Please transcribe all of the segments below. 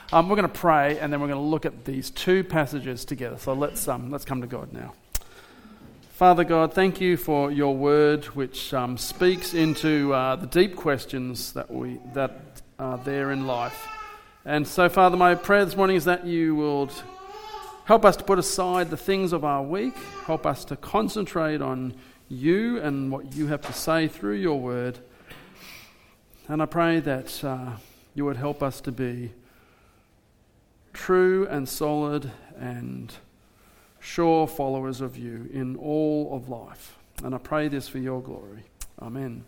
We're going to pray, and then we're going to look at these two passages together. So let's come to God now. Father God, thank you for your word, which speaks into the deep questions that are there in life. And so, Father, my prayer this morning is that you will help us to put aside the things of our week, help us to concentrate on you and what you have to say through your word. And I pray that you would help us to be true and solid and sure followers of you in all of life. And I pray this for your glory. Amen.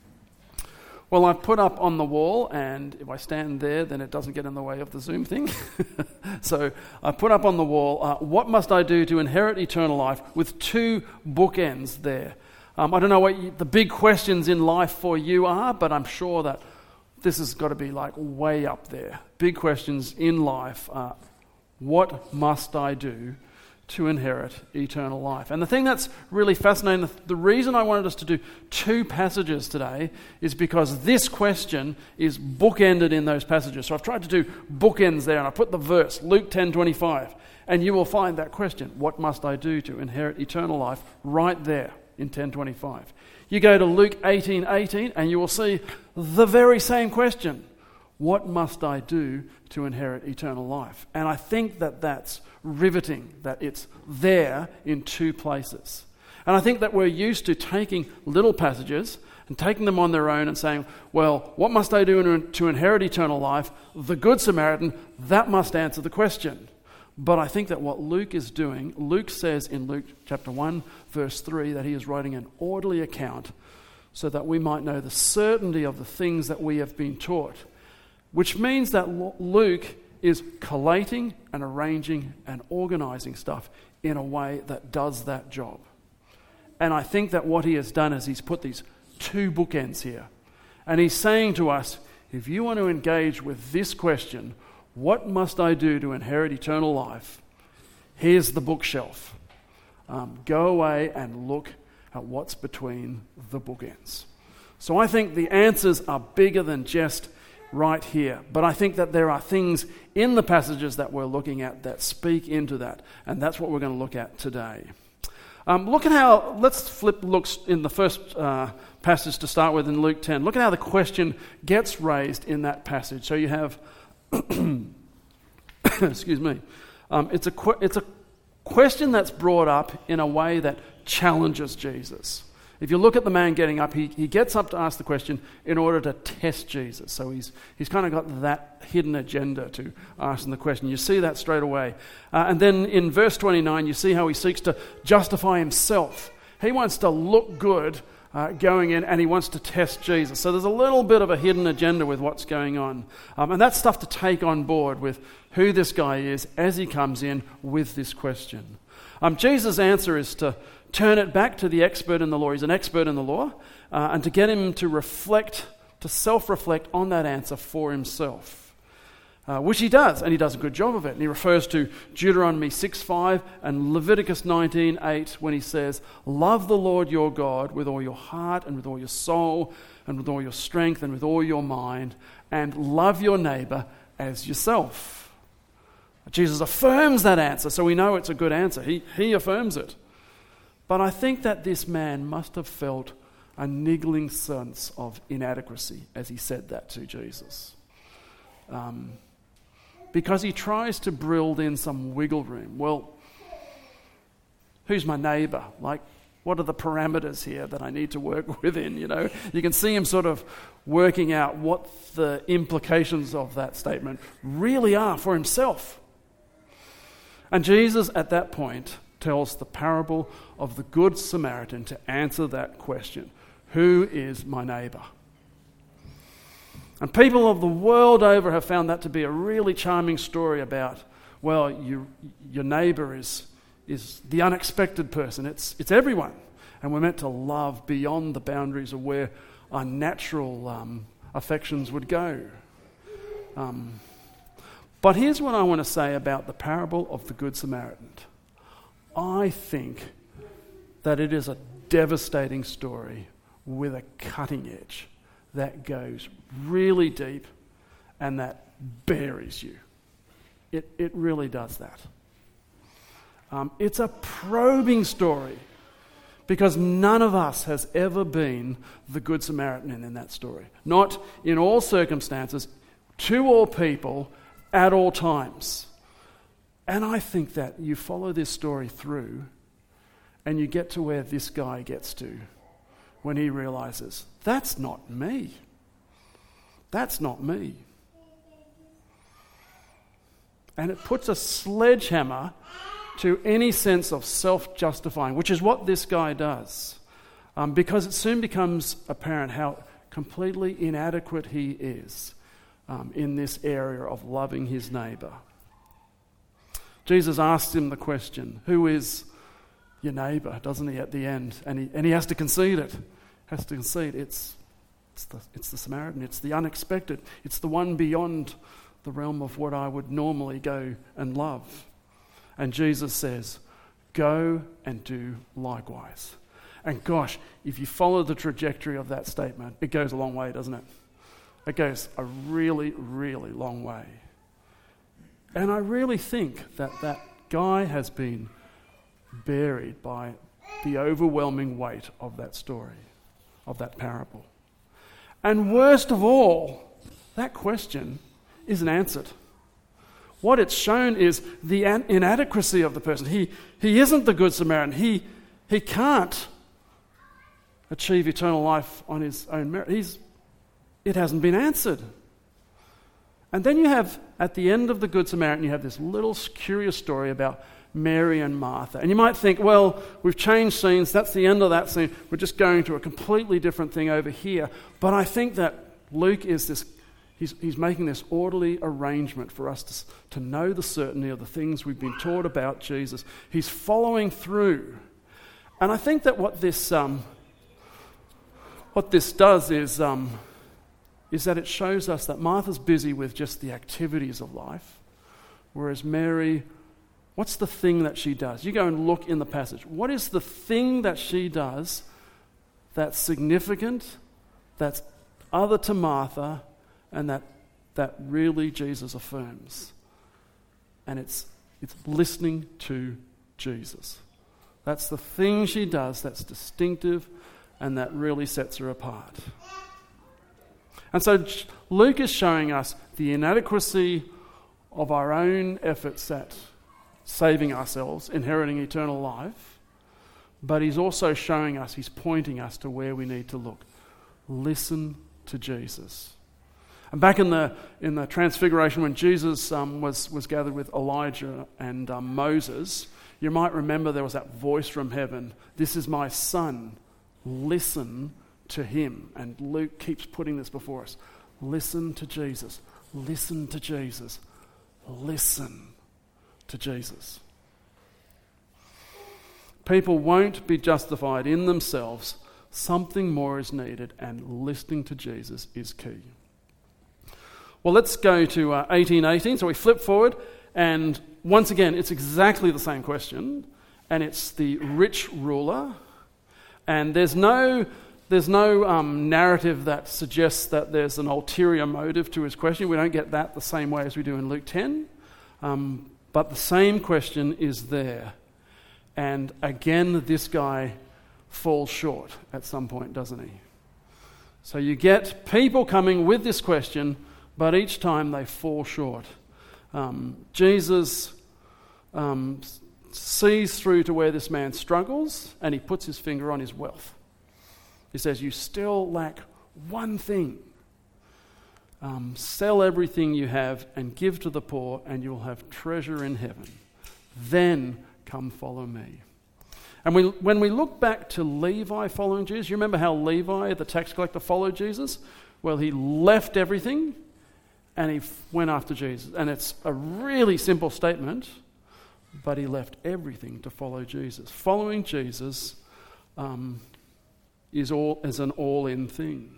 Well, I've put up on the wall, and if I stand there, then it doesn't get in the way of the Zoom thing. So I put up on the wall, what must I do to inherit eternal life, with two bookends there. I don't know what the big questions in life for you are, but I'm sure that this has got to be like way up there. Big questions in life. What must I do to inherit eternal life? And the thing that's really fascinating, the reason I wanted us to do two passages today is because this question is bookended in those passages. So I've tried to do bookends there, and I put the verse, Luke 10:25, and you will find that question, what must I do to inherit eternal life, right there in 10:25. You go to Luke 18:18, and you will see the very same question, what must I do to inherit eternal life? And I think that that's riveting, that it's there in two places. And I think that we're used to taking little passages and taking them on their own and saying, well, what must I do to inherit eternal life? The Good Samaritan, that must answer the question. But I think that what Luke is doing, Luke says in Luke chapter 1, verse 3, that he is writing an orderly account so that we might know the certainty of the things that we have been taught. Which means that Luke is collating and arranging and organizing stuff in a way that does that job. And I think that what he has done is he's put these two bookends here. And he's saying to us, if you want to engage with this question, what must I do to inherit eternal life? Here's the bookshelf. Go away and look at what's between the bookends. So I think the answers are bigger than just right here. But I think that there are things in the passages that we're looking at that speak into that. And that's what we're going to look at today. Let's flip looks in the first passage to start with in Luke 10. Look at how the question gets raised in that passage. So you have, excuse me, it's a question that's brought up in a way that challenges Jesus. If you look at the man getting up, he gets up to ask the question in order to test Jesus. So he's kind of got that hidden agenda to asking the question. You see that straight away. And then in verse 29, you see how he seeks to justify himself. He wants to look good going in, and he wants to test Jesus. So there's a little bit of a hidden agenda with what's going on. And that's stuff to take on board with who this guy is as he comes in with this question. Jesus' answer is to turn it back to the expert in the law. He's an expert in the law, and to get him to self-reflect on that answer for himself, which he does, and he does a good job of it. And he refers to Deuteronomy 6:5 and Leviticus 19:8 when he says, love the Lord your God with all your heart and with all your soul and with all your strength and with all your mind, and love your neighbor as yourself. Jesus affirms that answer, so we know it's a good answer. He affirms it. But I think that this man must have felt a niggling sense of inadequacy as he said that to Jesus. Because he tries to build in some wiggle room. Well, who's my neighbor? Like, what are the parameters here that I need to work within? You can see him sort of working out what the implications of that statement really are for himself. And Jesus, at that point, tells the parable of the Good Samaritan to answer that question. Who is my neighbor? And people of the world over have found that to be a really charming story about, well, your neighbor is the unexpected person. It's everyone. And we're meant to love beyond the boundaries of where our natural affections would go. But here's what I want to say about the parable of the Good Samaritan. I think that it is a devastating story with a cutting edge that goes really deep and that buries you. It really does that. It's a probing story because none of us has ever been the Good Samaritan in that story. Not in all circumstances, to all people, at all times. And I think that you follow this story through and you get to where this guy gets to when he realizes, that's not me. That's not me. And it puts a sledgehammer to any sense of self-justifying, which is what this guy does. Because it soon becomes apparent how completely inadequate he is in this area of loving his neighbour. Jesus asks him the question, who is your neighbour, doesn't he, at the end? And he has to concede it. It's the Samaritan. It's the unexpected. It's the one beyond the realm of what I would normally go and love. And Jesus says, go and do likewise. And gosh, if you follow the trajectory of that statement, it goes a long way, doesn't it? It goes a really, really long way. And I really think that guy has been buried by the overwhelming weight of that story, of that parable. And worst of all, that question isn't answered. What it's shown is the inadequacy of the person. He isn't the Good Samaritan. He can't achieve eternal life on his own merit. It hasn't been answered. And then you have, at the end of the Good Samaritan, you have this little curious story about Mary and Martha. And you might think, well, we've changed scenes. That's the end of that scene. We're just going to a completely different thing over here. But I think that Luke is this. He's making this orderly arrangement for us to know the certainty of the things we've been taught about Jesus. He's following through. And I think that what this does is that it shows us that Martha's busy with just the activities of life, whereas Mary, what's the thing that she does? You go and look in the passage. What is the thing that she does that's significant, that's other to Martha, and that really Jesus affirms? And it's listening to Jesus. That's the thing she does that's distinctive and that really sets her apart. And so Luke is showing us the inadequacy of our own efforts at saving ourselves, inheriting eternal life, but he's also showing us, he's pointing us to where we need to look. Listen to Jesus. And back in the Transfiguration, when Jesus was gathered with Elijah and Moses, you might remember there was that voice from heaven, "This is my son, listen to him." And Luke keeps putting this before us. Listen to Jesus. Listen to Jesus. Listen to Jesus. People won't be justified in themselves. Something more is needed, and listening to Jesus is key. Well, let's go to 18:18. So we flip forward, and once again, it's exactly the same question, and it's the rich ruler. And there's no narrative that suggests that there's an ulterior motive to his question. We don't get that the same way as we do in Luke 10. But the same question is there. And again, this guy falls short at some point, doesn't he? So you get people coming with this question, but each time they fall short. Jesus sees through to where this man struggles, and he puts his finger on his wealth. He says, you still lack one thing. Sell everything you have and give to the poor, and you'll have treasure in heaven. Then come follow me. And when we look back to Levi following Jesus, you remember how Levi, the tax collector, followed Jesus? Well, he left everything and he went after Jesus. And it's a really simple statement, but he left everything to follow Jesus. Following Jesus is an all-in thing.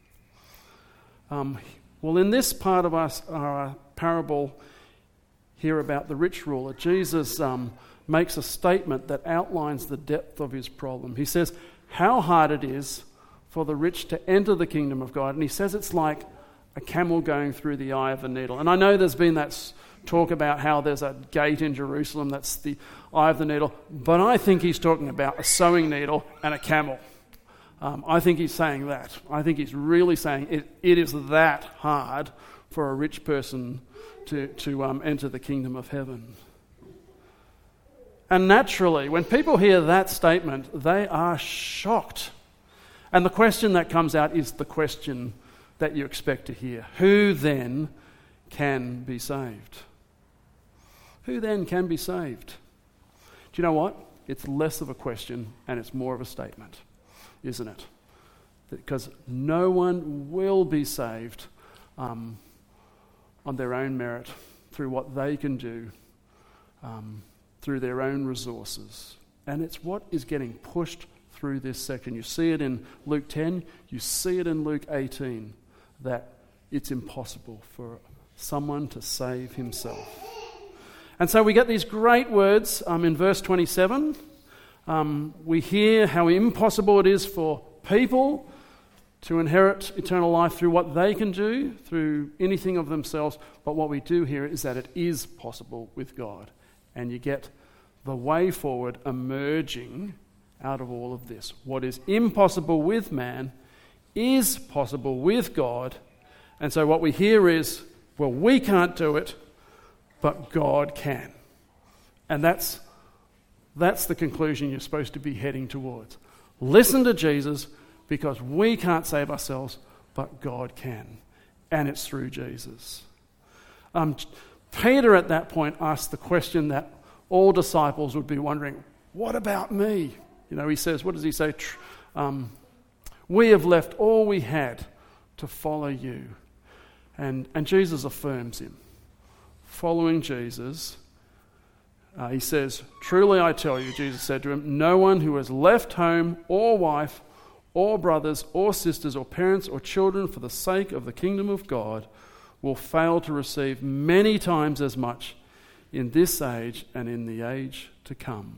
Well, in this part of our parable here about the rich ruler, Jesus makes a statement that outlines the depth of his problem. He says how hard it is for the rich to enter the kingdom of God. And he says it's like a camel going through the eye of a needle. And I know there's been that talk about how there's a gate in Jerusalem that's the eye of the needle, but I think he's talking about a sewing needle and a camel. I think he's saying that. I think he's really saying it is that hard for a rich person to enter the kingdom of heaven. And naturally, when people hear that statement, they are shocked. And the question that comes out is the question that you expect to hear. Who then can be saved? Who then can be saved? Do you know what? It's less of a question and it's more of a statement, isn't it? Because no one will be saved on their own merit, through what they can do, through their own resources. And it's what is getting pushed through this section. You see it in Luke 10, you see it in Luke 18, that it's impossible for someone to save himself. And so we get these great words in verse 27. We hear how impossible it is for people to inherit eternal life through what they can do, through anything of themselves. But what we do here is that it is possible with God. And you get the way forward emerging out of all of this. What is impossible with man is possible with God. And so what we hear is, well, we can't do it, but God can. And that's the conclusion you're supposed to be heading towards. Listen to Jesus, because we can't save ourselves, but God can. And it's through Jesus. Peter at that point asked the question that all disciples would be wondering, what about me? You know, he says, what does he say? We have left all we had to follow you. And Jesus affirms him. Following Jesus, he says, truly I tell you, Jesus said to him, no one who has left home or wife or brothers or sisters or parents or children for the sake of the kingdom of God will fail to receive many times as much in this age and in the age to come.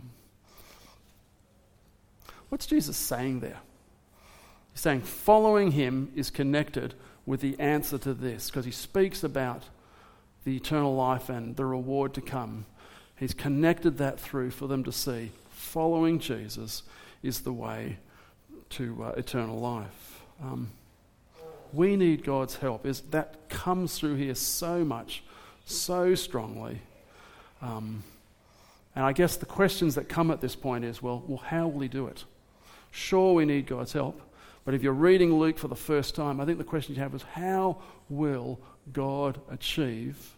What's Jesus saying there? He's saying following him is connected with the answer to this, because he speaks about the eternal life and the reward to come. He's connected that through for them to see following Jesus is the way to eternal life. We need God's help. That comes through here so much, so strongly. And I guess the questions that come at this point is, well, how will he do it? Sure, we need God's help. But if you're reading Luke for the first time, I think the question you have is, how will God achieve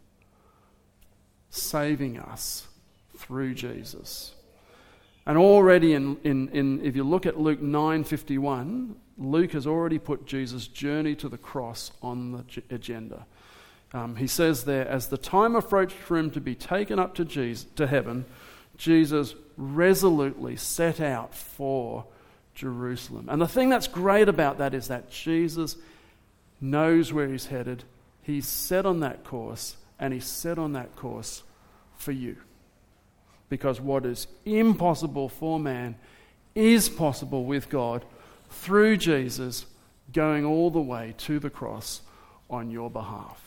saving us through Jesus? And already in if you look at Luke 9:51, Luke has already put Jesus' journey to the cross on the agenda. He says there, as the time approached for him to be taken up to heaven, Jesus resolutely set out for Jerusalem. And the thing that's great about that is that Jesus knows where he's headed. He's set on that course, and he's set on that course for you. Because what is impossible for man is possible with God through Jesus going all the way to the cross on your behalf.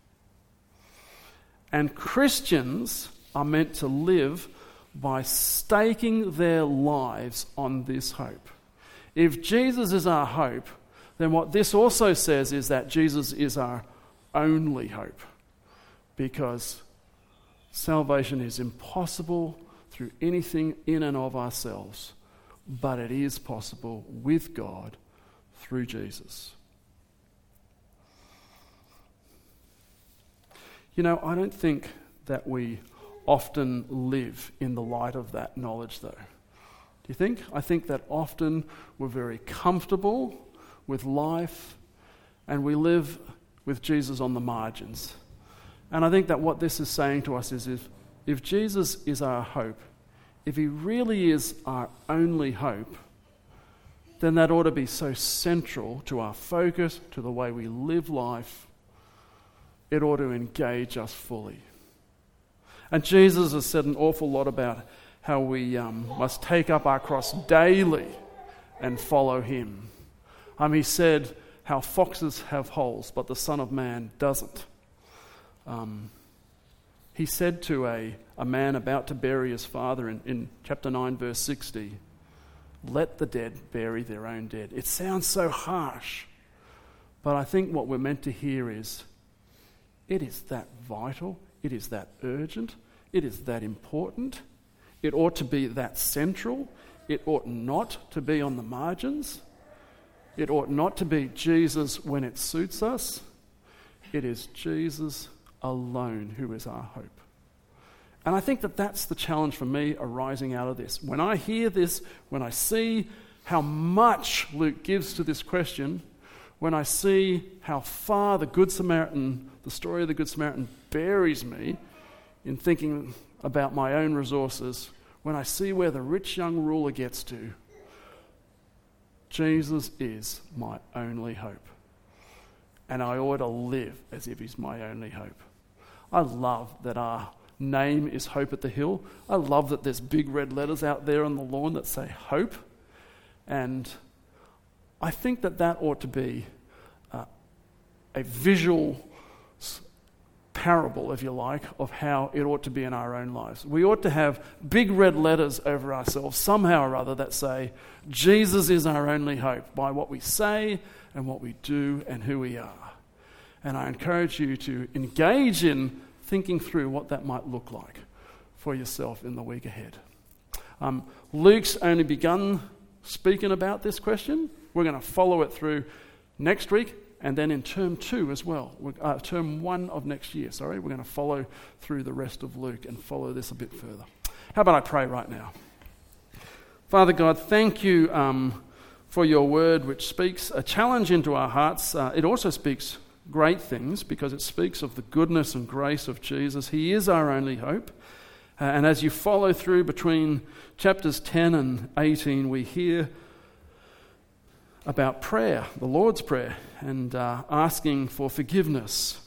And Christians are meant to live by staking their lives on this hope. If Jesus is our hope, then what this also says is that Jesus is our only hope. Because salvation is impossible through anything in and of ourselves, but it is possible with God through Jesus. You know, I don't think that we often live in the light of that knowledge, though. Do you think? I think that often we're very comfortable with life and we live with Jesus on the margins. And I think that what this is saying to us is if Jesus is our hope, if he really is our only hope, then that ought to be so central to our focus, to the way we live life. It ought to engage us fully. And Jesus has said an awful lot about how we must take up our cross daily and follow him. He said how foxes have holes, but the Son of Man doesn't. He said to a man about to bury his father in chapter 9, verse 60, "Let the dead bury their own dead." It sounds so harsh, but I think what we're meant to hear is, it is that vital, it is that urgent, it is that important, it ought to be that central, it ought not to be on the margins, it ought not to be Jesus when it suits us. It is Jesus alone who is our hope. And I think that that's the challenge for me arising out of this. When I hear this, when I see how much Luke gives to this question, when I see how far the Good Samaritan, the story of the Good Samaritan, buries me in thinking about my own resources, when I see where the rich young ruler gets to, Jesus is my only hope. And I ought to live as if he's my only hope. I love that our name is Hope at the Hill. I love that there's big red letters out there on the lawn that say Hope. And I think that that ought to be a visual parable, if you like, of how it ought to be in our own lives. We ought to have big red letters over ourselves, somehow or other, that say, Jesus is our only hope, by what we say and what we do and who we are. And I encourage you to engage in thinking through what that might look like for yourself in the week ahead. Luke's only begun speaking about this question. We're going to follow it through next week, and then in term 2 as well, term 1 of next year, we're going to follow through the rest of Luke and follow this a bit further. How about I pray right now? Father God, thank you for your word, which speaks a challenge into our hearts. It also speaks great things because it speaks of the goodness and grace of Jesus. He is our only hope. And as you follow through between chapters 10 and 18, we hear about prayer, the Lord's Prayer, and asking for forgiveness.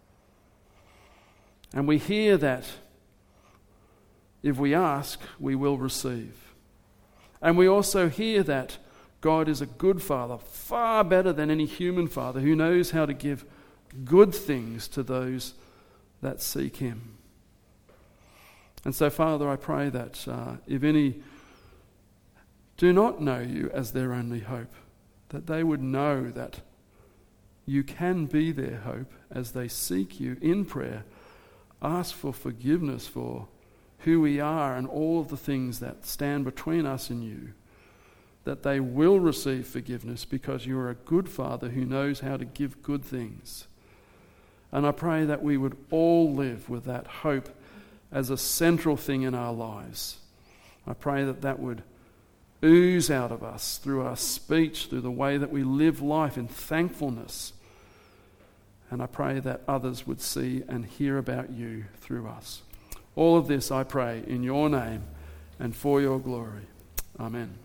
And we hear that if we ask, we will receive. And we also hear that God is a good Father, far better than any human father, who knows how to give good things to those that seek him. And so, Father, I pray that if any do not know you as their only hope, that they would know that you can be their hope as they seek you in prayer, ask for forgiveness for who we are and all of the things that stand between us and you, that they will receive forgiveness because you are a good Father who knows how to give good things. And I pray that we would all live with that hope as a central thing in our lives. I pray that that would ooze out of us through our speech, through the way that we live life in thankfulness. And I pray that others would see and hear about you through us. All of this I pray in your name and for your glory. Amen.